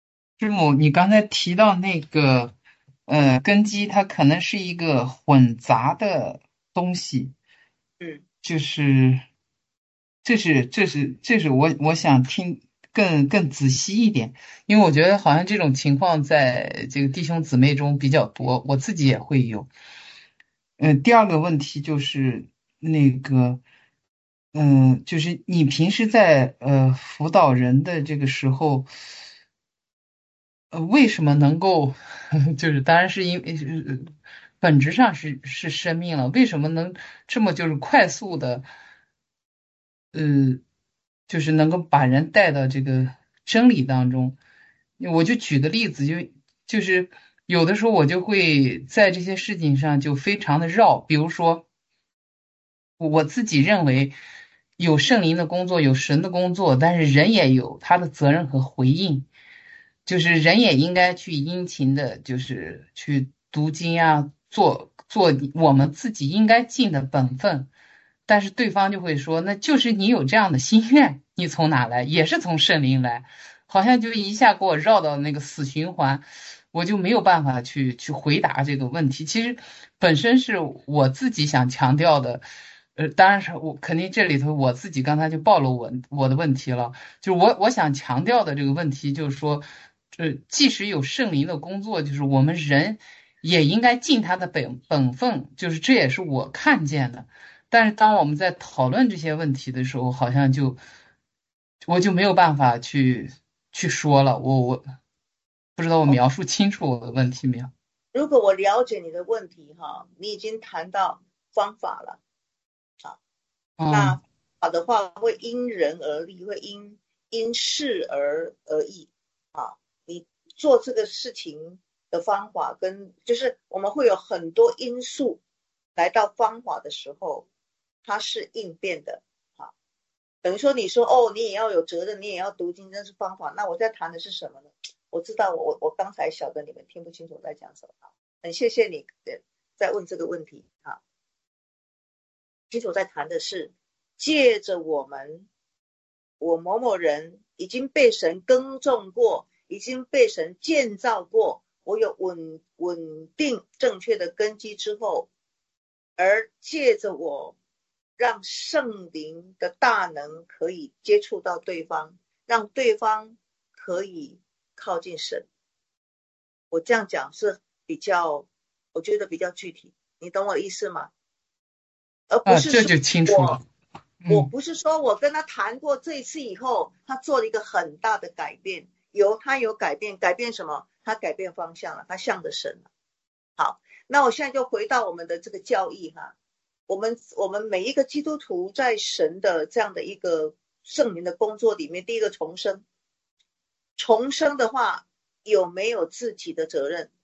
师母，你刚才提到那个呃根基，它可能是一个混杂的东西， 嗯， 就是这是这是这是我我想听更更仔细一点，因为我觉得好像这种情况在这个弟兄姊妹中比较多，我自己也会有。嗯、呃，第二个问题就是那个，嗯、呃，就是你平时在呃辅导人的这个时候。呃，为什么能够，就是当然是因为呃本质上是是生命了，为什么能这么就是快速的，呃，就是能够把人带到这个真理当中？我就举个例子，就就是有的时候我就会在这些事情上就非常的绕，比如说我自己认为有圣灵的工作，有神的工作，但是人也有他的责任和回应。就是人也应该去殷勤的，就是去读经啊，做做我们自己应该尽的本分。但是对方就会说，那就是你有这样的心愿，你从哪来？也是从圣灵来，好像就一下给我绕到那个死循环，我就没有办法去去回答这个问题。其实本身是我自己想强调的。呃，当然是我肯定这里头我自己刚才就暴露我我的问题了，就是我我想强调的这个问题就是说，这即使有圣灵的工作，就是我们人也应该尽他的本本分，就是这也是我看见的。但是当我们在讨论这些问题的时候，好像就我就没有办法去去说了。我我不知道我描述清楚我的问题没有？ 如果我了解你的问题哈，你已经谈到方法了啊，那嗯好的话会因人而异，会因因事而而异啊。你做这个事情的方法跟就是我们会有很多因素来到方法的时候，它是应变的啊。等于说你说哦，你也要有责任，你也要读经，这是方法。那我在谈的是什么呢？我知道我我刚才晓得你们听不清楚我在讲什么，很谢谢你在问这个问题啊。其实我在谈的是借着我们我某某人已经被神耕种过，已经被神建造过，我有稳稳定正确的根基之后，而借着我让圣灵的大能可以接触到对方，让对方可以靠近神。我这样讲是比较，我觉得比较具体，你懂我意思吗？而不啊， 是说这就清楚了。 我我嗯不是说我跟他谈过这一次以后，他做了一个很大的改变，有他有改变，改变什么？他改变方向了，他向着神了。好，那我现在就回到我们的这个教义哈，我们我们每一个基督徒在神的这样的一个圣灵的工作里面，第一个重生，重生的话有没有自己的责任？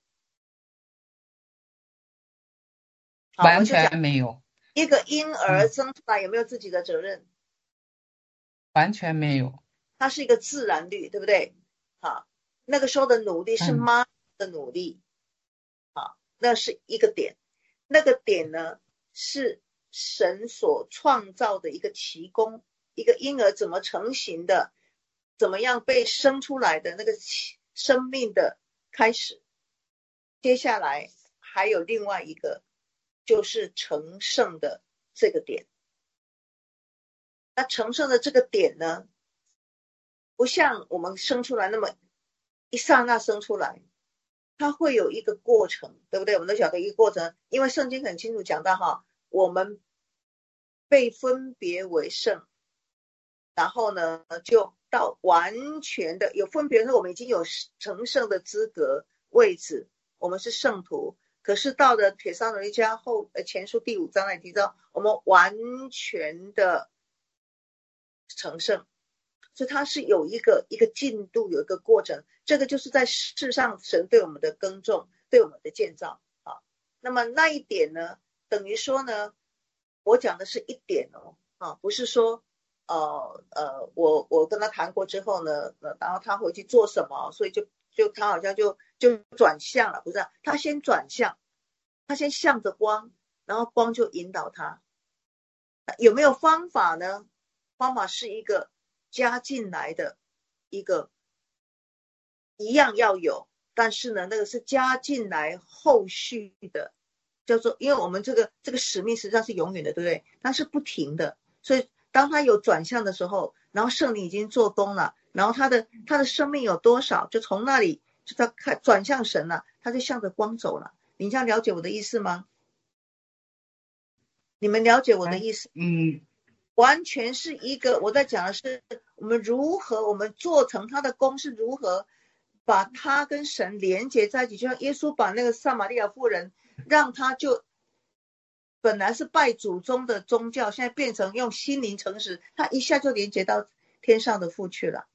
好，我完们就讲全没有。 一个婴儿嗯， 生出来有没有自己的责任？ 完全没有。 它是一个自然律，对不对？好，那个时候的努力是嗯妈的努力，好，那是一个点。那个点呢，是神所创造的一个奇功，一个婴儿怎么成型的，怎么样被生出来的那个生命的开始。接下来还有另外一个，就是成圣的这个点。那成圣的这个点呢，不像我们生出来那么一刹那生出来，它会有一个过程，对不对？我们都晓得一个过程，因为圣经很清楚讲到哈，我们被分别为圣，然后呢就到完全的有分别的时候，我们已经有成圣的资格位置，我们是圣徒。可是到了帖撒罗尼迦后呃前书第五章来提到，我们完全的成圣。所以它是有一个一个进度，有一个过程，这个就是在世上神对我们的耕种，对我们的建造啊。那么那一点呢，等于说呢，我讲的是一点哦，啊，不是说呃呃，我我跟他谈过之后呢，然后他回去做什么，所以就就他好像就就转向了，不是、啊？他先转向，他先向着光，然后光就引导他。有没有方法呢？方法是一个加进来的一个一样要有，但是呢，那个是加进来后续的，叫做，因为我们这个这个使命实际上是永远的，对不对？它是不停的，所以当他有转向的时候，然后圣灵已经做工了，然后他的他的生命有多少，就从那里就他看转向神了，他就向着光走了。你这样了解我的意思吗？你们了解我的意思？ 嗯， 完全是一个，我在讲的是我们如何，我们做成他的功是如何把他跟神连接在一起，就像耶稣把那个撒玛利亚妇人，让他就本来是拜祖宗的宗教，现在变成用心灵诚实，他一下就连接到天上的父去了。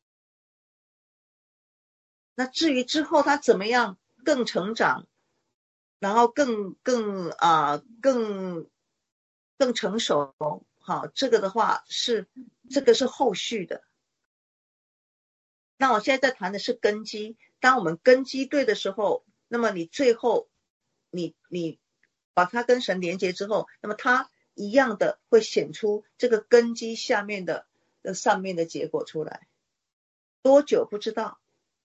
那至于之后他怎么样更成长，然后更更啊、呃、更更成熟，好，这个的话是这个是后续的。那我现在在谈的是根基，当我们根基对的时候，那么你最后你你把它跟神连接之后，那么它一样的会显出这个根基下面的的上面的结果出来，多久不知道。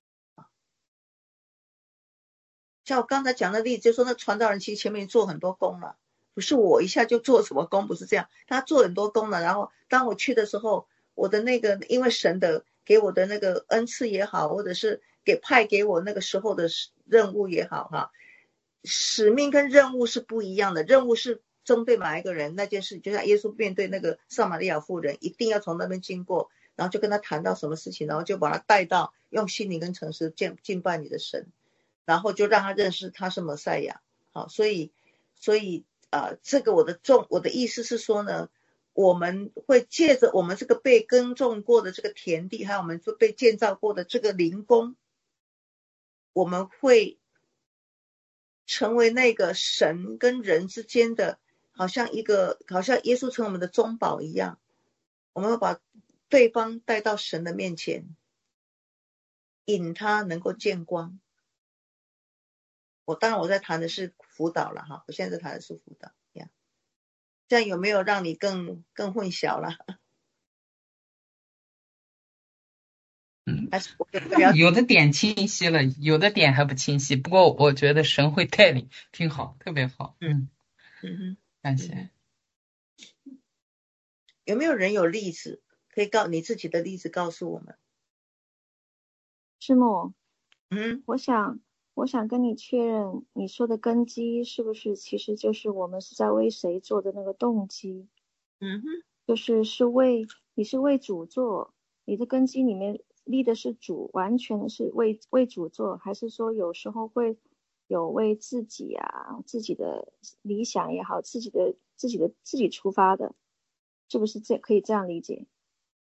像我刚才讲的例子，就说那传道人其实前面做很多功了，不是我一下就做什么功，不是这样，他做很多功了。然后当我去的时候，我的那个因为神的给我的那个恩赐也好，或者是给派给我那个时候的任务也好哈，使命跟任务是不一样的。任务是针对哪一个人那件事，就像耶稣面对那个撒玛利亚妇人，一定要从那边经过，然后就跟他谈到什么事情，然后就把他带到用心灵跟诚实敬敬拜你的神。然后就让他认识他是弥赛亚。好，所以所以呃，这个我的重我的意思是说呢，我们会借着我们这个被耕种过的这个田地，还有我们就被建造过的这个灵宫，我们会成为那个神跟人之间的，好像一个好像耶稣成我们的中保一样，我们会把对方带到神的面前，引他能够见光。我当然我在谈的是辅导了哈，我现在在谈的是辅导呀，这样有没有让你更更混淆了？ 嗯， 还是有的点清晰了，有的点还不清晰。不过我觉得神会带领，挺好，特别好。嗯嗯哼， 感谢。 有没有人有例子可以告你自己的例子告诉我们？ 师母， 嗯， 我想我想跟你确认，你说的根基是不是其实就是我们是在为谁做的那个动机？ 嗯哼， 就是是为你是为主做，你的根基里面立的是主，完全的是为为主做，还是说有时候会有为自己啊自己的理想也好，自己的自己的自己出发的，是不是这可以这样理解？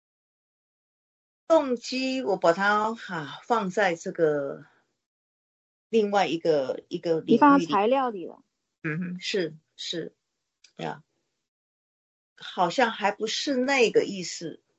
动机我把它哈、啊、放在这个另外一个一个领域里， 你放在材料里了。 嗯哼，是是呀，好像还不是那个意思。